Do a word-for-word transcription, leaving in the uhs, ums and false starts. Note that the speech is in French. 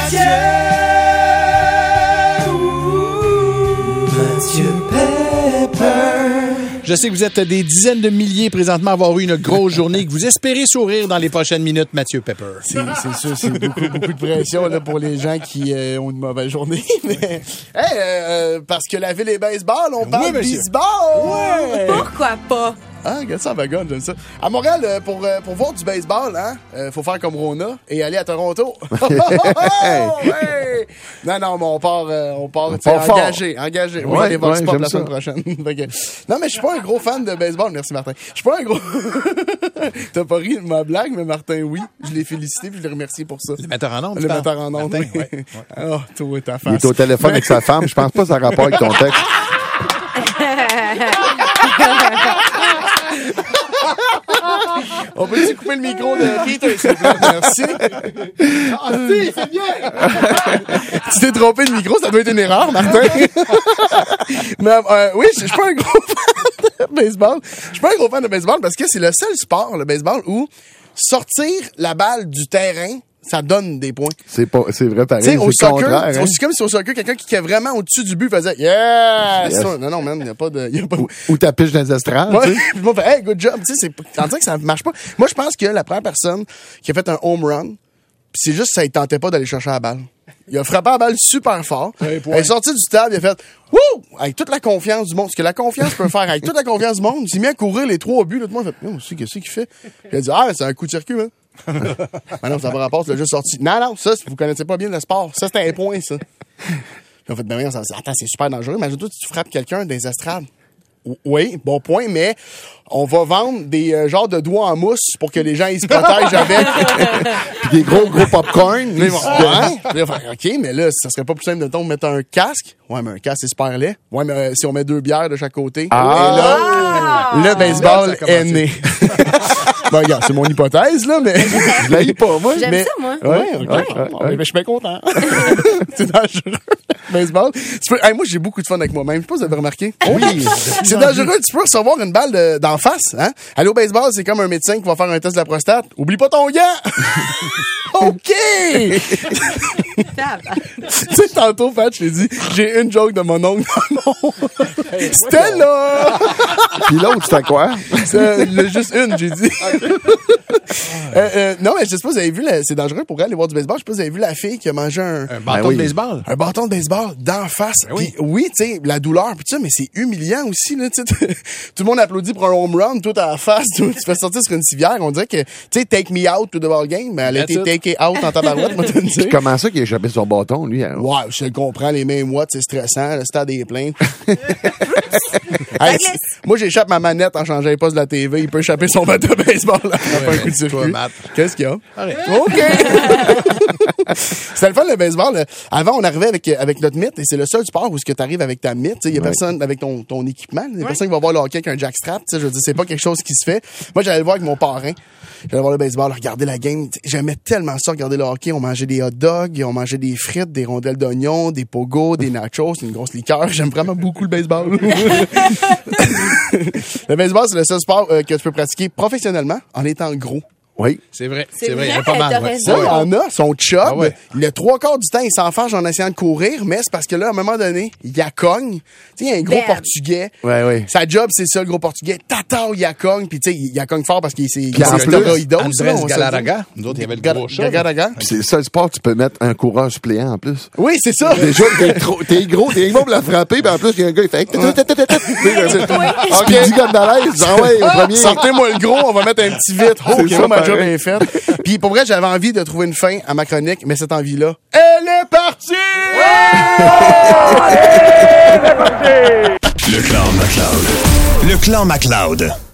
Mathieu. Mathieu Pepper. Je sais que vous êtes des dizaines de milliers présentement à avoir eu une grosse journée, que vous espérez sourire dans les prochaines minutes, Mathieu Pepper. C'est, c'est sûr, c'est beaucoup, beaucoup de pression là, pour les gens qui euh, ont une mauvaise journée. Mais, hey, euh, parce que la ville est baseball, on parle de baseball! Ouais! Pourquoi pas? Ah, regarde ça, bagonne, j'aime ça. À Montréal, euh, pour, euh, pour voir du baseball, hein, euh, faut faire comme Rona et aller à Toronto. Ouais! Non, non, mais on part, euh, on part, tu sais, engagé, engagé. Oui, Ouais, aller voir ouais, le sport j'aime la ça. semaine prochaine. Fait que- non, mais je suis pas un gros fan de baseball. Merci, Martin. Je suis pas un gros... T'as pas ri de ma blague, mais Martin, oui. Je l'ai félicité puis je l'ai remercié pour ça. Le metteur en ondes, Le tu parles? metteur en ondes, Martin, oui. ouais, ouais. Oh, toi et ta face. Il est au téléphone avec sa femme. Je pense pas que ça a rapport avec ton texte. On peut-tu couper le micro de Peter, s'il vous plaît? Merci. Ah, si, c'est bien! Tu t'es trompé de micro, ça doit être une erreur, Martin. Mais, euh, oui, je suis pas un gros fan de baseball. Je suis pas un gros fan de baseball parce que c'est le seul sport, le baseball, où sortir la balle du terrain, ça donne des points. C'est pas, c'est vrai pareil. Tu sais, C'est au le soccer, contraire, hein. c'est comme si au soccer, quelqu'un qui est vraiment au-dessus du but faisait yes! Yes. Ça, non, non, man, il n'y a pas de. Y a pas... Ou, ou ta piche dans les estrades, Ouais, tu sais. puis moi, fait, hey, good job. Tu sais, c'est, on dirait que ça marche pas. Moi, je pense que la première personne qui a fait un home run, pis c'est juste que ça ne tentait pas d'aller chercher la balle. Il a frappé la balle super fort. Ouais, Il est sorti du stade, il a fait wouh! Avec toute la confiance du monde. Ce que la confiance peut faire avec toute la confiance du monde, il s'est mis à courir les trois buts. L'autre monde a fait, non, c'est qu'est-ce qu'il fait? Il a dit, ah, c'est un coup de circuit, hein. Mais non, ça n'a pas rapport, c'est juste sorti. Non, non, ça, vous connaissez pas bien le sport. Ça, c'était un point, ça. Ils ont fait, ben oui, ça, attends, c'est super dangereux. Imagine-toi, si tu frappes quelqu'un dans les estrades. Oui, bon point, mais on va vendre des euh, genres de doigts en mousse pour que les gens ils se protègent avec. Puis des gros, gros popcorn. Là, ils vont, ouais. Puis là, fait, OK, mais là, ça serait pas plus simple de tomber mettre un casque. Ouais, mais un casque, c'est super laid. Ouais, mais euh, si on met deux bières de chaque côté. Ah! Et là, le baseball Là, ça a est commencé. né. Ben, regarde, c'est mon hypothèse, là, mais. Je l'haïs pas, moi. J'aime mais- ça, moi. Ouais, ok. Ouais, ouais, Bon, ouais. ben, je suis bien content. C'est dangereux. Baseball. Tu peux- hey, moi, j'ai beaucoup de fun avec moi-même. Je sais pas si vous avez remarqué. Oui. C'est dangereux. Tu peux recevoir une balle de- d'en face, hein? Aller au baseball, c'est comme un médecin qui va faire un test de la prostate. Oublie pas ton gant! OK! Tu sais, tantôt, Pat, je t'ai dit, j'ai une joke de mon oncle dans mon... C'était là! Puis l'autre, c'était quoi? C'est le- juste une, j'ai dit. Euh, euh, non, mais je sais pas, vous avez vu, la- c'est dangereux pour elle aller voir du baseball. Je sais pas, vous avez vu la fille qui a mangé un, Un bâton Ben oui. de baseball. un bâton de baseball d'en face. Ben oui. Puis oui, tu sais, la douleur, puis ça, mais c'est humiliant aussi, là, tu sais. Tout le monde applaudit pour un home run, tout à la face, tu te fais sortir sur une civière. On dirait que, tu sais, take me out to the ball game, mais elle a That's été it. take out en tabarouette, moi, te le dire. Comment ça qu'il a échappé son bâton, lui? Alors? Ouais, je le comprends, les mains moites, c'est stressant, le stade est plein. Hey, glisse. moi, j'échappe ma manette en changeant les postes de la T V. Il peut échapper son bateau de baseball là, après un coup de Toi, circuit. Matt. Qu'est-ce qu'il y a? Arrête. OK! C'était le fun, le baseball. là. Avant, on arrivait avec, avec notre mythe, et c'est le seul sport où tu arrives avec ta mythe. Il y a personne avec ton, ton équipement. Il y a personne qui va voir le hockey avec un jackstrap. Je veux dire, c'est pas quelque chose qui se fait. Moi, j'allais le voir avec mon parrain. J'allais voir le baseball, regarder la game. T'sais, j'aimais tellement ça, regarder le hockey. On mangeait des hot dogs, on mangeait des frites, des rondelles d'oignons, des pogos, des nachos, une grosse liqueur. J'aime vraiment beaucoup le baseball. Le baseball, c'est le seul sport euh, que tu peux pratiquer professionnellement en étant gros. Oui. C'est vrai. C'est C'est vrai. Il y en a vrai, pas mal. t'as ouais. raison. Ça, il y en a, son chub. Ah ouais. Le trois quarts du temps, il s'enfarge en essayant de courir, mais c'est parce que là, à un moment donné, il y a cogne. Tu sais, il y a un gros Bam. portugais. Ouais, ouais. Sa job, c'est ça, le gros portugais. Tata, il y a cogne. Puis, tu sais, il y a cogne fort parce qu'il c'est Puis en c'est plus, stéroïdos, là, on Andrés se le dit. Galaraga. Nous autres, il y avait le gros chat. Gagaraga. Puis c'est le seul sport, tu peux mettre un coureur suppléant en plus. Oui, c'est ça. Déjà, t'es, trop, t'es gros, t'es bon pour la frapper, puis en plus, il y a un gars, il fait. Ok, dit comme dans l'aise, ah ouais, au premier. Sortez-moi le gros, on va mettre un petit vite. Oh, C'est ok, ça, moi, ma job pareil. est faite. Puis pour vrai, j'avais envie de trouver une fin à ma chronique, mais cette envie-là, elle est partie! Le clan MacLeod. Le clan MacLeod.